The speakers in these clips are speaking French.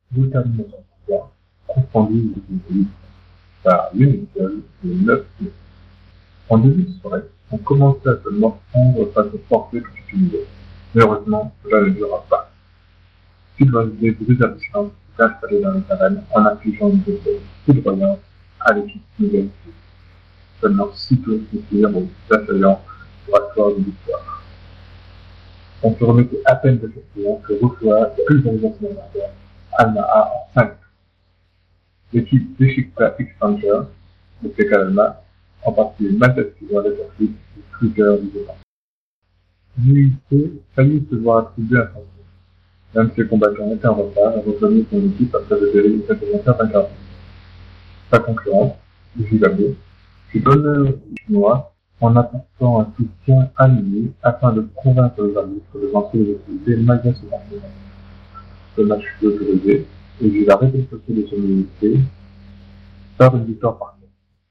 détermination pouvoir, confondu par l'une seule et 9 pieds. En début de soirée, on commençait à se morfondre face au forfait que tu utilisais. Mais heureusement, cela ne dura pas. Sylvain Brut Abichamp s'est installé dans les arènes en affligeant une défaite foudroyante à l'équipe nouvelle. Seulement 6 tours suffirent aux assaillants pour asseoir une victoire. On se remettait à peine de cette séance que reçoit la pulvérisation arrière, Alma en 5. L'équipe Beşiktaş X-Ranger, de PK Alma, en particulier Mathieu dans l'exercice du cruiser du départ. L'UIC faillit se voir attribuer un sanction. L'un de ses combattants était en retard et rejoignit son équipe après le délai de certains quarts. Sa concurrente, Gilabé, fut donnée aux Chinois en apportant un soutien annuel afin de convaincre les arbitres de lancer les activités malgré ce match. Le match fut autorisé et vit la réciprocité de son unité par une victoire parfaite.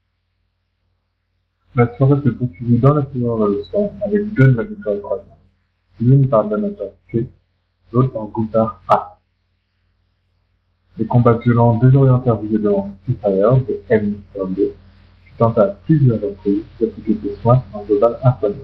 La soirée se poursuivit dans la couleur de sang avec deux de la victoire de croisement, l'une par Donator C, l'autre par Gouttard A. Les combats violents désorientèrent visiblement Spitfire de M-2, qui tenta à plusieurs reprises d'appliquer des soins en global insoignable.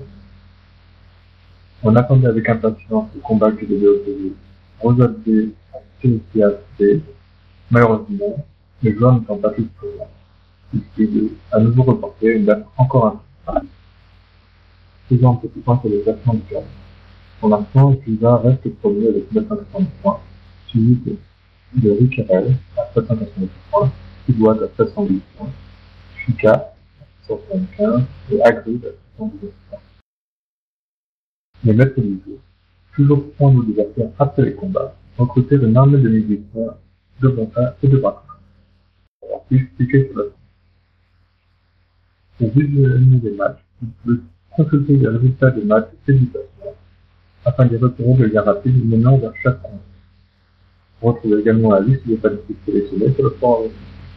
On attendait avec impatience le combat qui devait opposer Rosa D à Celestia C. Malheureusement, les joueurs n'étant pas tous présents, il fut à nouveau reporté une date encore incertaine. Faisant un petit point sur le classement du club. Pour l'instant, Cusa reste premier avec 990 points, suivi de Riquerel à 790 points, Pibois à 710 points, Chica à 675 et Agrid à 619 points. Les maîtres du jeu, toujours prendre des affaires après les combats, recrutèrent une armée de musiciens de bon teint et de braqueurs. On leur fit expliquer sur la scène. Pour visionner les matchs, vous pouvez consulter les résultats des matchs et du classement afin d'y repérer de liens rapides menant vers chaque compte. Retrouvez également la liste des statistiques sélectionnées sur le forum.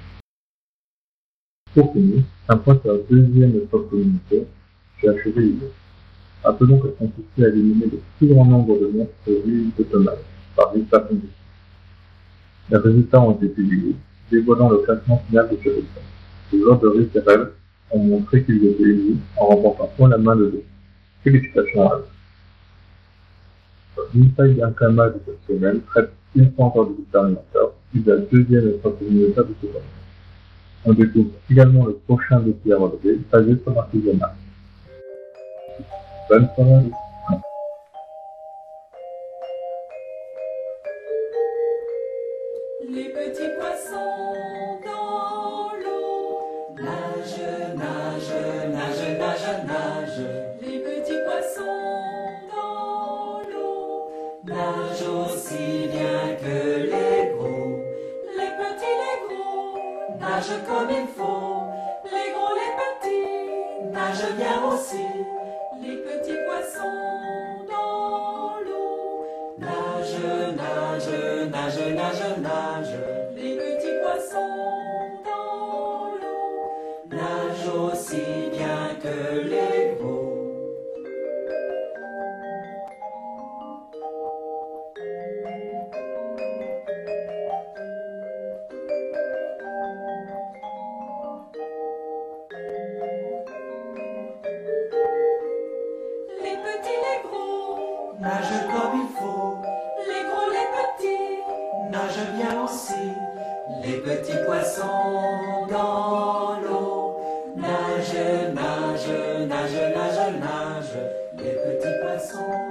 Pour finir, un point sur la deuxième épreuve communauté, j'ai achevé l'idée. Rappelons qu'elle consistait à éliminer le plus grand nombre de monstres vus de Thomas par Vista Foundation. Les résultats ont été publiés, dévoilant le classement final de ce résultat. Les joueurs de Riquerel ont montré qu'ils étaient unis en remportant point la main de deux. Félicitations à eux. L'inside d'Ankama de cette semaine traite une fois encore du Terminator, puis de la deuxième épreuve communautaire de ce temps. On découvre également le prochain défi à relever, basé sur l'artisanat. Bonne soirée. Les petits poissons dans l'eau nagent, nagent, nagent, nagent, nagent. Les petits poissons dans l'eau nagent aussi bien que les gros. Les petits, les gros nagent comme il faut. Les gros, les petits nagent bien aussi. Les petits poissons dans l'eau nagent, nagent, nagent, nagent, nagent. Les petits poissons dans l'eau nagent aussi bien que les gros. Les petits, les gros nagent comme il faut. Les gros, les petits nagent bien aussi. Les petits poissons dans l'eau nagent, nagent, nagent, nagent, nagent. Les petits poissons